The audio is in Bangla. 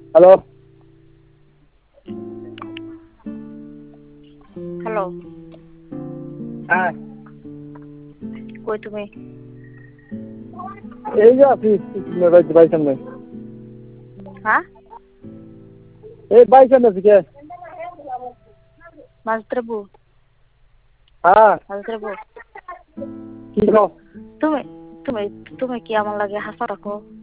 হ্যালো। হ্যালো। হ্যাঁ। কই তুমি? এই যে আছি বাড়ির সামনে। হ্যাঁ? এই বাড়ির সামনে আছি কে? মাঝদ্রবু। হ্যাঁ। মাঝদ্রবু। কি কও? তুমি তুমি তুমি কি আমার লাগে হাসা রাখো?